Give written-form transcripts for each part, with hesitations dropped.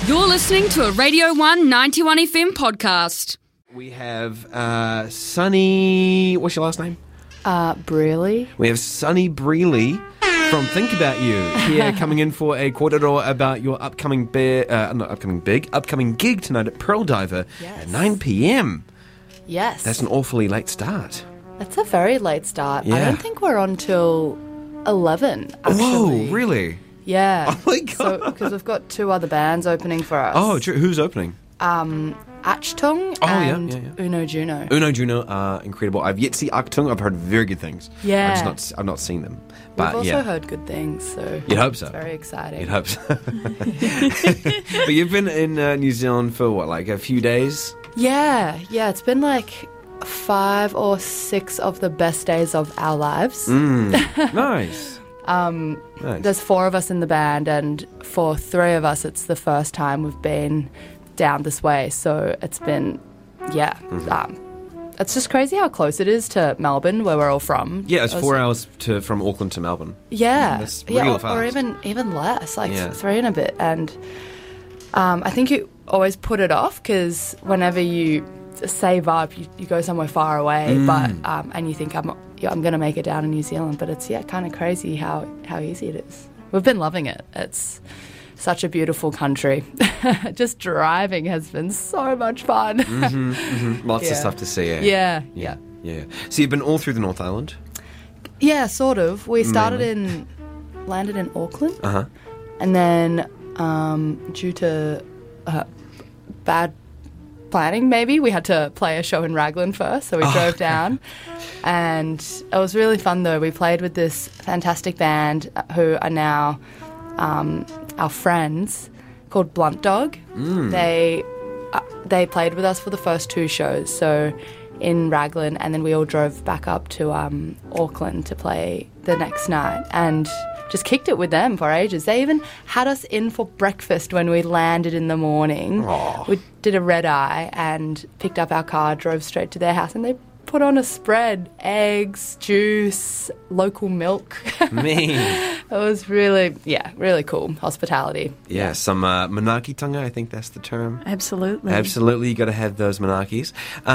You're listening to a Radio 1 91 FM podcast. We have Sunny... What's your last name? Brearley. We have Sunny Brearley from Think About You here coming in for a kōrero about your upcoming gig tonight at Pearl Diver at 9 p.m. Yes. That's an awfully late start. That's a very late start. Yeah. I don't think we're on till 11, actually. Whoa, really? Yeah. Oh my God. So, because we've got two other bands opening for us. Oh, true. Who's opening? Achtung and Uno Juno. Uno Juno are incredible. I've yet to see Achtung. I've heard very good things. Yeah. I've not seen them. But We've also heard good things, so you'd hope so. It's very exciting. You'd hope so. But you've been in New Zealand for what, like a few days? Yeah. It's been like 5 or 6 of the best days of our lives. Nice. Nice. There's 4 of us in the band, and for 3 of us, it's the first time we've been down this way. So it's been, it's just crazy how close it is to Melbourne, where we're all from. Yeah, it's 4 hours from Auckland to Melbourne. Yeah, That's real fast. or even less, like 3 and a bit. And I think you always put it off because whenever you save up, you go somewhere far away, but and you think I'm going to make it down in New Zealand, but it's kind of crazy how easy it is. We've been loving it. It's such a beautiful country. Just driving has been so much fun. Lots of stuff to see. Yeah. So you've been all through the North Island? Yeah, sort of. We landed in Auckland, and then due to bad planning, maybe we had to play a show in Raglan first, so we drove down, and it was really fun though. We played with this fantastic band who are now our friends, called Blunt Dog. They played with us for the first 2 shows, so in Raglan, and then we all drove back up to Auckland to play the next night, and just kicked it with them for ages. They even had us in for breakfast when we landed in the morning. Aww. We did a red eye and picked up our car, drove straight to their house, and they put on a spread, eggs, juice, local milk. Man. It was really cool hospitality. Yeah, some manaakitanga, I think that's the term. Absolutely. You got to have those manaakis.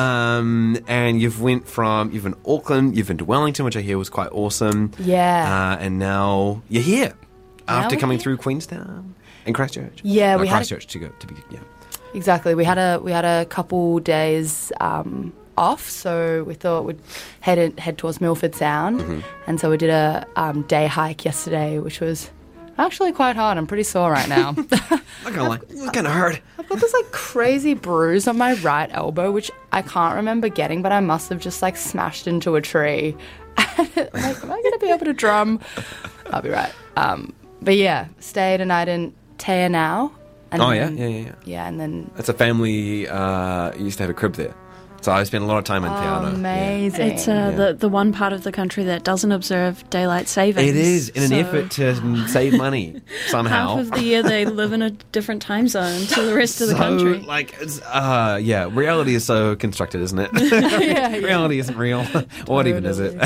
And you've been Auckland, you've been to Wellington, which I hear was quite awesome. Yeah. And now you're here after we're coming here. through Queenstown and Christchurch. Yeah, we had Christchurch to be. Exactly. We had a couple days off, so we thought we'd head towards Milford Sound, and so we did a day hike yesterday, which was actually quite hard. I'm pretty sore right now. Not gonna lie, it kind of hurt. I've got this crazy bruise on my right elbow, which I can't remember getting, but I must have just smashed into a tree. Am I going to be able to drum? I'll be right. But yeah, stayed a night in Te Anau. Yeah. Yeah, and then It's a family, used to have a crib there. So I spent a lot of time in Te Anau. amazing. It's the one part of the country that doesn't observe daylight savings. It is, in an effort to save money somehow. Half of the year they live in a different time zone to the rest of the country. Reality is so constructed, isn't it? Reality isn't real. What even is it?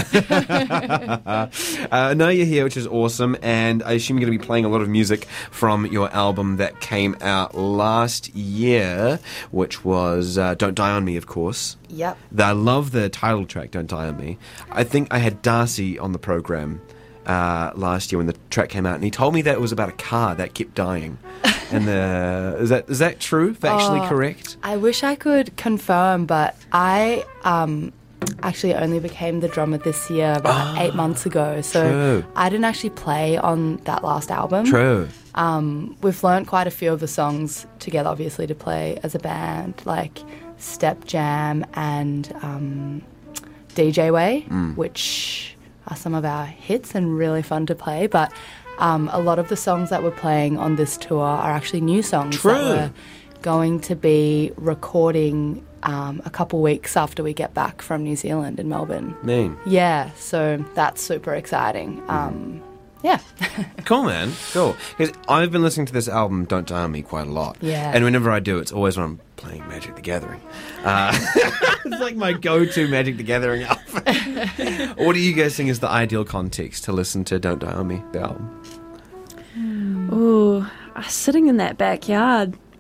Now you're here, which is awesome, and I assume you're going to be playing a lot of music from your album that came out last year, which was Don't Die On Me, of course. Yep. I love the title track, Don't Die On Me. I think I had Darcy on the program last year when the track came out, and he told me that it was about a car that kept dying. And is that true? Factually correct? I wish I could confirm, but I actually only became the drummer this year about 8 months ago, so True. I didn't actually play on that last album. True. We've learnt quite a few of the songs together, obviously, to play as a band, like Step Jam and DJ Way, which are some of our hits and really fun to play. But a lot of the songs that we're playing on this tour are actually new songs True. that we're going to be recording a couple weeks after we get back from New Zealand in Melbourne. Man. Yeah, so that's super exciting. Yeah. Cool, man. Cool. Because I've been listening to this album, Don't Die On Me, quite a lot. Yeah. And whenever I do, it's always when I'm playing Magic the Gathering. It's like my go-to Magic the Gathering album. What do you guys think is the ideal context to listen to Don't Die On Me, the album? Ooh, sitting in that backyard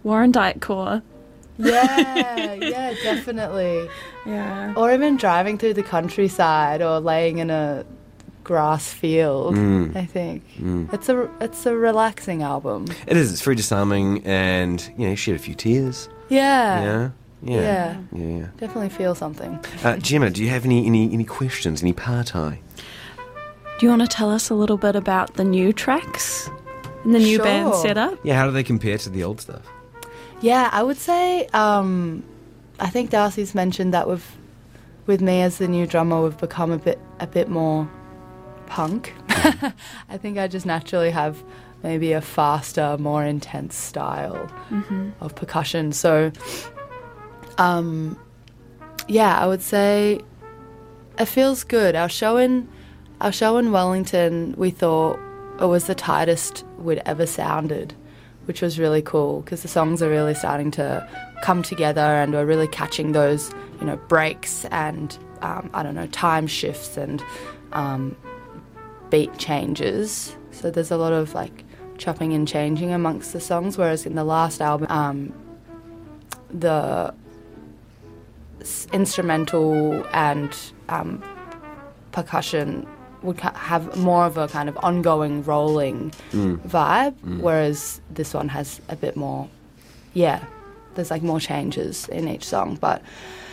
Warrandyte core. Yeah, definitely. Yeah. Or even driving through the countryside or laying in a grass field. I think it's a relaxing album. It is. It's very disarming, and you shed a few tears. Yeah. Yeah. Definitely feel something. Gemma, do you have any questions? Any partai? Do you want to tell us a little bit about the new tracks and the new Sure. band setup? Yeah. How do they compare to the old stuff? Yeah, I would say, I think Darcy's mentioned that with me as the new drummer, we've become a bit more punk. I think I just naturally have maybe a faster, more intense style of percussion. So, I would say it feels good. Our show in Wellington, we thought it was the tightest we'd ever sounded, which was really cool because the songs are really starting to come together and we're really catching those, breaks and, time shifts and beat changes. So there's a lot of, chopping and changing amongst the songs, whereas in the last album, the instrumental and percussion would have more of a kind of ongoing rolling vibe, whereas this one has a bit more, there's more changes in each song. But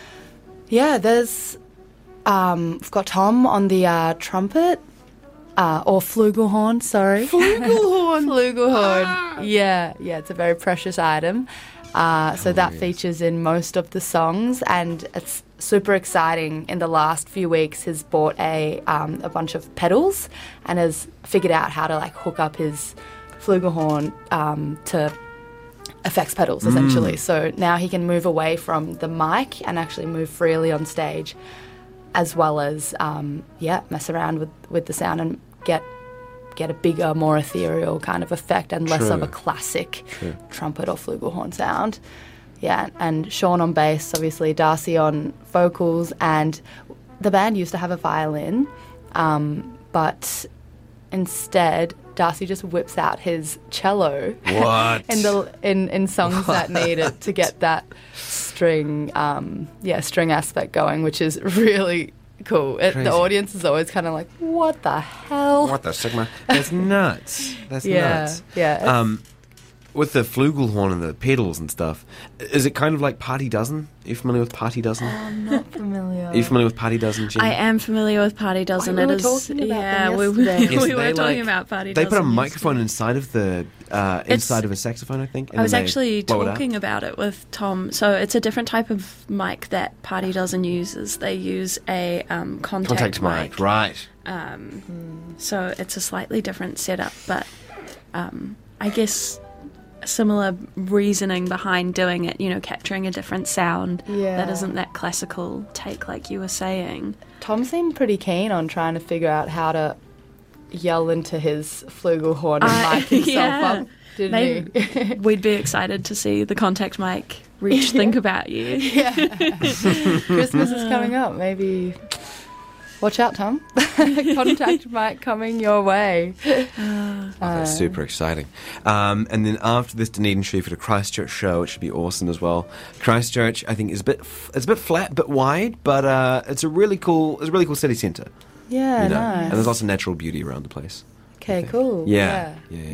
there's, we've got Tom on the trumpet, or flugelhorn, sorry. Flugelhorn! Flugelhorn. Yeah, it's a very precious item. So that features in most of the songs, and it's super exciting. In the last few weeks, he's bought a bunch of pedals and has figured out how to hook up his flugelhorn to effects pedals, essentially. So now he can move away from the mic and actually move freely on stage, as well as mess around with the sound and get a bigger, more ethereal kind of effect and less of a classic trumpet or flugelhorn sound. Yeah, and Sean on bass, obviously, Darcy on vocals, and the band used to have a violin, but instead Darcy just whips out his cello. What? in songs that need it to get that string aspect going, which is really cool. The audience is always kind of like, what the hell? What the sigma? That's nuts. That's nuts. Yeah. With the flugelhorn and the pedals and stuff, is it kind of like Party Dozen? Are you familiar with Party Dozen? I'm not familiar. Are you familiar with Party Dozen, Jen? I am familiar with Party Dozen. We were talking about them we yesterday. were talking about Party They Dozen. put a microphone inside of the inside of a saxophone, I think. And I was then they actually blow it up. talking about it with Tom. So it's a different type of mic that Party Dozen uses. They use a contact mic. Right. So it's a slightly different setup, but I guess a similar reasoning behind doing it, capturing a different sound that isn't that classical take like you were saying. Tom seemed pretty keen on trying to figure out how to yell into his flugelhorn and mic himself up, didn't he? We'd be excited to see the contact mic reach Think About You. Yeah. Christmas is coming up. Maybe watch out, Tom. Contact mic coming your way. That's super exciting. And then after this, Dunedin Street for the Christchurch show, which should be awesome as well. Christchurch, I think, is a bit flat, but wide, but it's a really cool city centre. Yeah, nice. And there's lots of natural beauty around the place. Okay, cool. Yeah.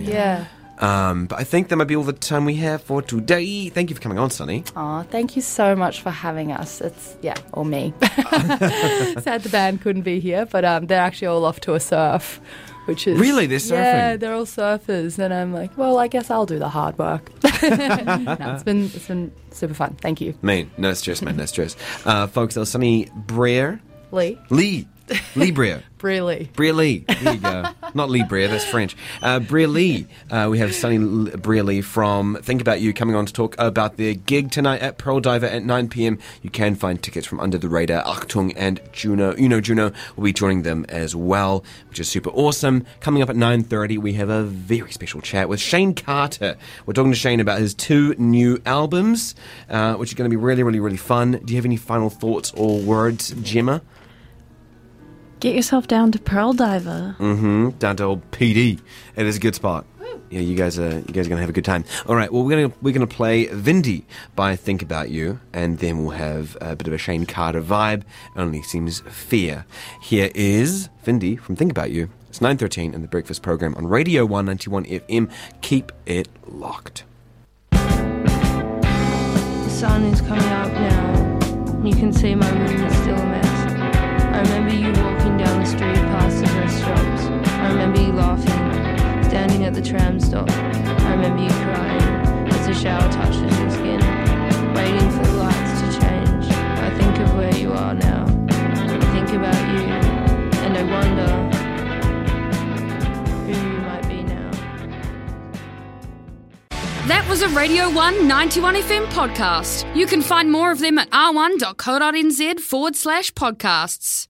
But I think that might be all the time we have for today. Thank you for coming on, Sunny. Aw, thank you so much for having us. Or me. Sad the band couldn't be here, but they're actually all off to a surf, which is... Really? They're surfing? Yeah, they're all surfers, and I'm like, well, I guess I'll do the hard work. No, it's been super fun. Thank you. Man, no stress, man, no stress. Folks, that was Sunny Breer. Lee Breer. Breer Lee. There you go. Not Lee Breer, that's French. Breer Lee. We have Sunny Breer Lee from Think About You coming on to talk about their gig tonight at Pearl Diver at 9 p.m. You can find tickets from Under the Radar. Achtung and Juno. Juno will be joining them as well, which is super awesome. Coming up at 9:30, we have a very special chat with Shane Carter. We're talking to Shane about his 2 new albums, which are going to be really, really, really fun. Do you have any final thoughts or words, Gemma? Get yourself down to Pearl Diver. Down to old PD. It is a good spot. Yeah, you guys are gonna have a good time. All right, well we're gonna play Vindy by Think About You, and then we'll have a bit of a Shane Carter vibe. Only Seems Fair. Here is Vindy from Think About You. It's 9:13 in the breakfast program on Radio 191 FM. Keep it locked. The sun is coming up now. You can see my room is still a mess. I remember you walking down the street past the dress shops. I remember you laughing, standing at the tram stop. I remember you crying as the shower touches your skin, waiting for the lights to change. I think of where you are now. I think about you, and I wonder who you might be now. That was a Radio 1 91 FM podcast. You can find more of them at r1.co.nz/podcasts.